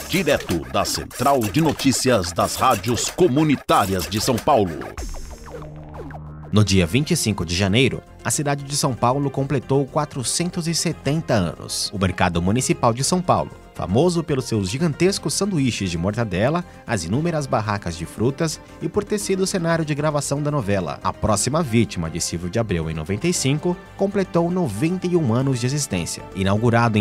direto da Central de Notícias das Rádios Comunitárias de São Paulo. No dia 25 de janeiro, a cidade de São Paulo completou 470 anos. O Mercado Municipal de São Paulo, famoso pelos seus gigantescos sanduíches de mortadela, as inúmeras barracas de frutas e por ter sido o cenário de gravação da novela A Próxima Vítima, de Silvio de Abreu, em 95, completou 91 anos de existência. Inaugurado em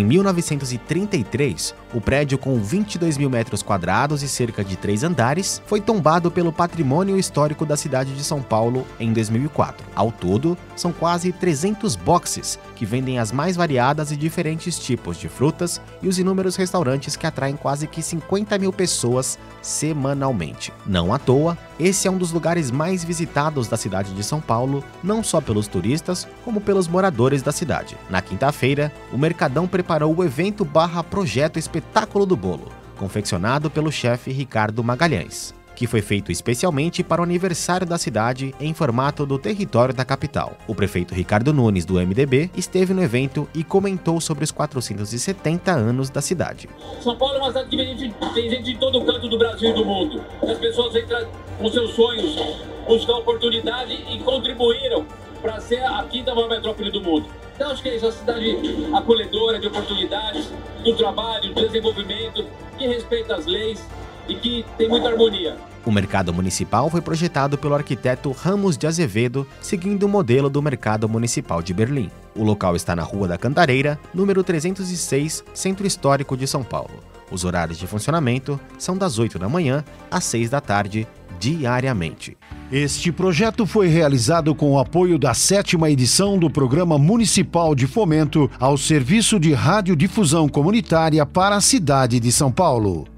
1933, o prédio, com 22 mil metros quadrados e cerca de 3 andares, foi tombado pelo Patrimônio Histórico da cidade de São Paulo em 2004. Ao todo, são quase 300 boxes que vendem as mais variadas e diferentes tipos de frutas e os inúmeros restaurantes que atraem quase que 50 mil pessoas semanalmente. Não à toa, esse é um dos lugares mais visitados da cidade de São Paulo, não só pelos turistas, como pelos moradores da cidade. Na quinta-feira, o Mercadão preparou o evento /projeto Espetáculo do Bolo, confeccionado pelo chefe Ricardo Magalhães, que foi feito especialmente para o aniversário da cidade em formato do território da capital. O prefeito Ricardo Nunes, do MDB, esteve no evento e comentou sobre os 470 anos da cidade. São Paulo é uma cidade que tem gente de todo canto do Brasil e do mundo. As pessoas entram com seus sonhos, buscar oportunidade e contribuíram para ser a quinta maior metrópole do mundo. Então acho que é isso, uma cidade acolhedora de oportunidades, do trabalho, do desenvolvimento, que respeita as leis e que tem muita harmonia. O mercado municipal foi projetado pelo arquiteto Ramos de Azevedo, seguindo o modelo do Mercado Municipal de Berlim. O local está na Rua da Cantareira, número 306, Centro Histórico de São Paulo. Os horários de funcionamento são das 8 da manhã às 6 da tarde, diariamente. Este projeto foi realizado com o apoio da 7ª edição do Programa Municipal de Fomento ao Serviço de Radiodifusão Comunitária para a cidade de São Paulo.